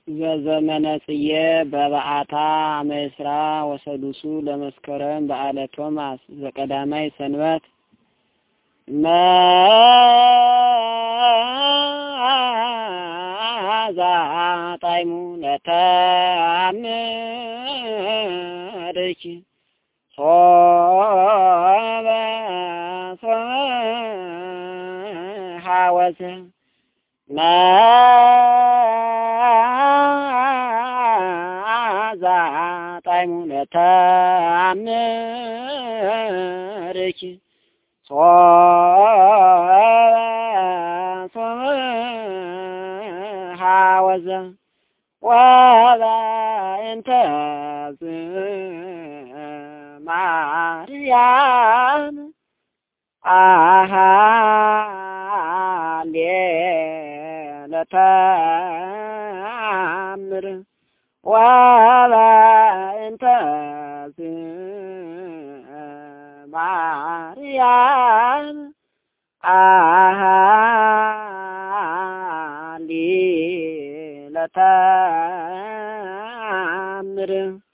ዘዘመነ ጽየ በበዓታ መስራ ወሰዱሱ ለመስከረም በዓለ ቶማስ ዘቀዳማይ ሰንበት ማዛ ጣይሙ ለታምርኪ ሶበ ሀወዘ ማዛ ጣይሙ ለታምርኪ ሶበ ሀወዘ ወበእንተ ማርያም ለታምር ወበእንተ ማርያም ለታምር